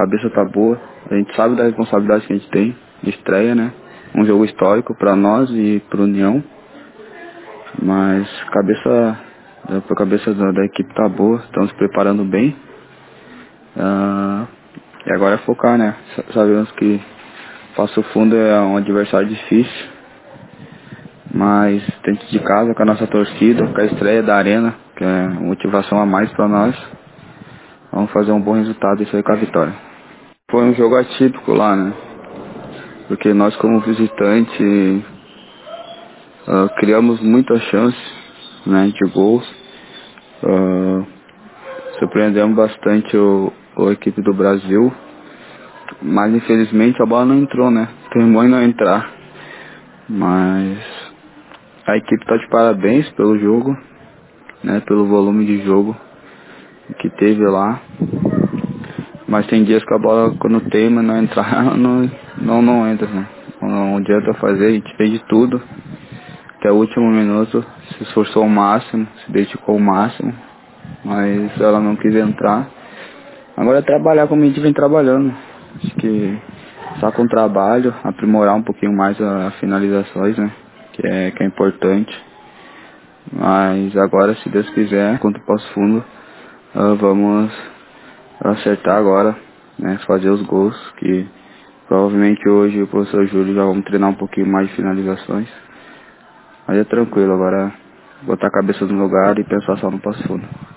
cabeça tá boa. A gente sabe da responsabilidade que a gente tem de estreia, né? Um jogo histórico pra nós e pro União. Mas a cabeça da equipe tá boa, estamos se preparando bem. E agora é focar, né? Sabemos que Passo Fundo é um adversário difícil, mas dentro de casa, com a nossa torcida, com a estreia da Arena, que é motivação a mais para nós, vamos fazer um bom resultado e sair com a vitória. Foi um jogo atípico lá, né? Porque nós, como visitante, criamos muitas chances, né, de gols. Surpreendemos bastante a equipe do Brasil, mas infelizmente a bola não entrou, né? Terminou em não entrar. Mas a equipe tá de parabéns pelo jogo, né? Pelo volume de jogo que teve lá. Mas tem dias que a bola, quando teima não entrar, não entra, né? Não adianta fazer, a gente fez de tudo. Até o último minuto, se esforçou ao máximo, se dedicou ao máximo. Mas ela não quis entrar. Agora é trabalhar como a gente vem trabalhando. Acho que só com trabalho, aprimorar um pouquinho mais as finalizações, né? Que é importante. Mas agora, se Deus quiser, contra o Passo Fundo, vamos acertar agora, né? Fazer os gols, que provavelmente hoje o professor Júlio já vamos treinar um pouquinho mais de finalizações. Mas é tranquilo, agora botar a cabeça no lugar e pensar só no Passo Fundo.